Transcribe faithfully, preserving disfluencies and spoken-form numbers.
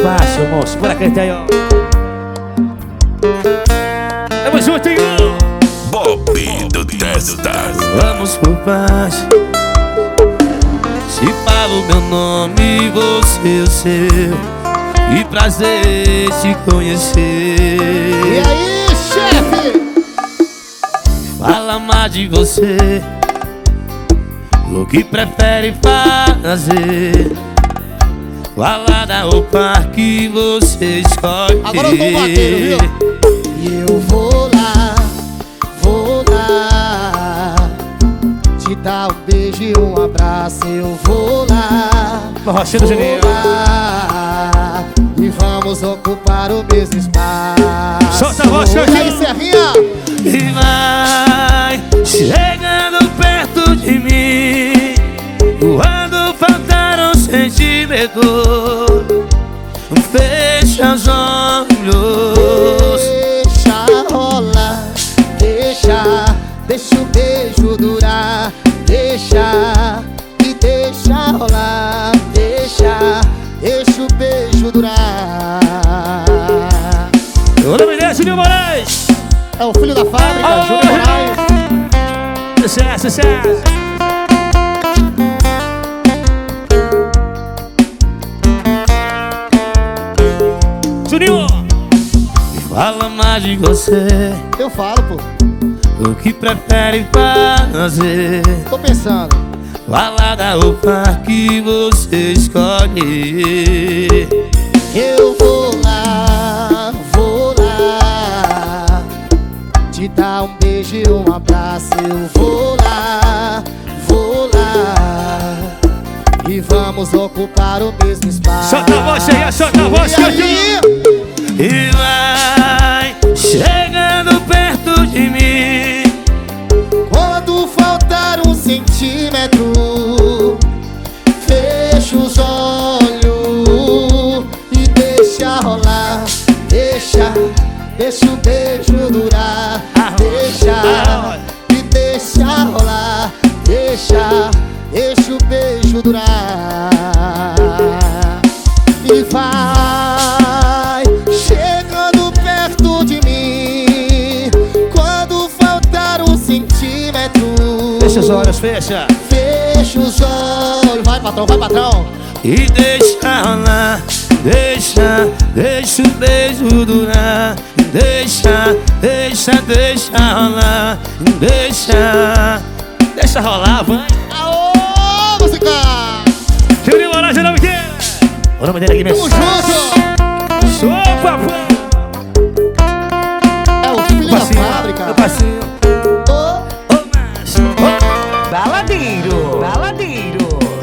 fácil, moço. Por aqui, aí, ó. Tamo junto, hein? Bob do Testas. Vamos por paz. Se falo meu nome, você o seu. Que prazer te conhecer. E aí, chefe? Fala mais de você, o que prefere fazer. Balada ou parque você escolhe. Agora eu sou um vaqueiro, viu? E eu vou lá, vou lá te dar um beijo e um abraço. Eu vou lá, Rocinha do Juninho. vou lá e vamos ocupar o mesmo espaço. Solta a voz, E aí, Serginho. Serrinha? E vai chegando perto de mim quando faltar um sentimento. Fecha os olhos. Deixa rolar, deixa, deixa o beijo durar. Deixa, e deixa rolar. Deixa, deixa o beijo durar. O nome dele é Juninho Moraes. É o filho da fábrica, Oh, Júnior Moraes. Sucesso, sucesso. Juninho, me fala mais de você, Eu falo, pô, o que prefere fazer. tô pensando. Balada ou parque você escolhe. Eu vou lá, vou lá te dar um beijo e um abraço. Eu vou lá, vou lá e vamos ocupar o mesmo espaço. Solta a voz aí, solta a voz, E aí? e vai chegando perto de mim Quando faltar um centímetro, fecha os olhos e deixa rolar. Deixa, deixa o beijo durar. Deixa, e deixa rolar. Deixa, deixa o beijo durar. E vai chegando perto de mim quando faltar um centímetro. Fecha os olhos, fecha. Fecha os olhos. Vai, patrão, vai, patrão. E deixa rolar. Deixa, deixa o beijo durar. Deixa, deixa, deixa rolar. Deixa, deixa rolar, vai. Aô, música! Juninho Moraes, o nome dele. O nome dele aqui mesmo. Tamo junto! Sou papai.